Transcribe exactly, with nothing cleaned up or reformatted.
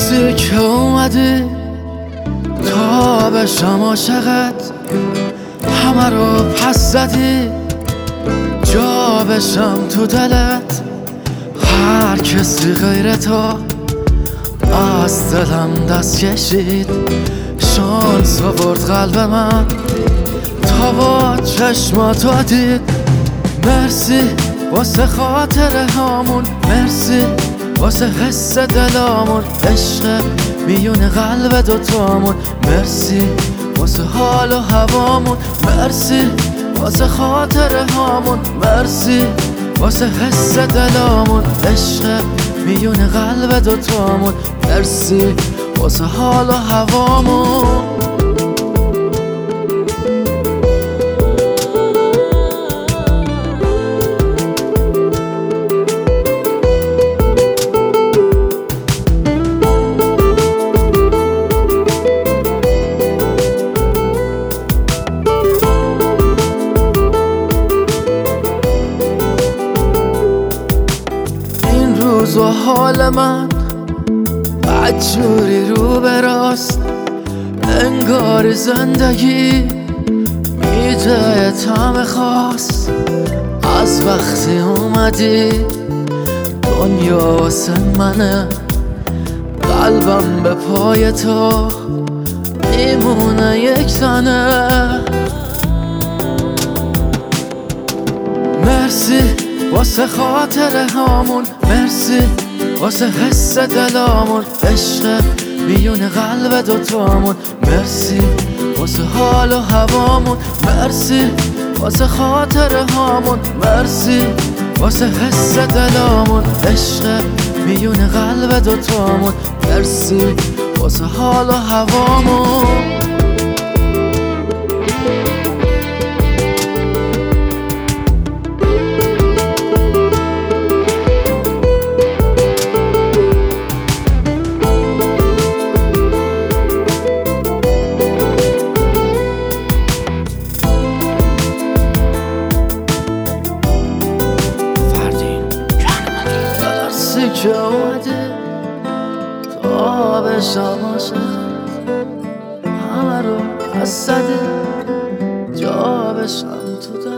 مرسی که اومدی تا بشم عاشقت، همه رو پس زدی جا بشم تو دلت. هر کسی غیر تو از دلم دست کشید، شانس آورد قلب من تا با چشماتو دید. مرسی واسه خاطره هامون، مرسی واسه حس دلامون، عشق میون قلب دوتامون. مرسی واسه حال و هوامون، مرسی واسه خاطره هامون، مرسی واسه حس دلامون، عشق میون قلب دوتامون. مرسی واسه حال و هوامون. روز و حال من بدجوری رو براست، انگار زندگی میده طعم خاص. از وقتی اومدی دنیا واسه منه، قلبم به پای تو میمونه یک تنه. مرسی واسه خاطره هامون، مرسی واسه حس دلامون، عشق میون قلب دوتامون. مرسی واسه حال و هوامون، مرسی واسه خاطره هامون، مرسی واسه حس دلامون، عشق میون قلب دوتامون. مرسی واسه حال و هوامون. که اومدی تا بشم عاشقت، همه رو پس زدی جا بشم تو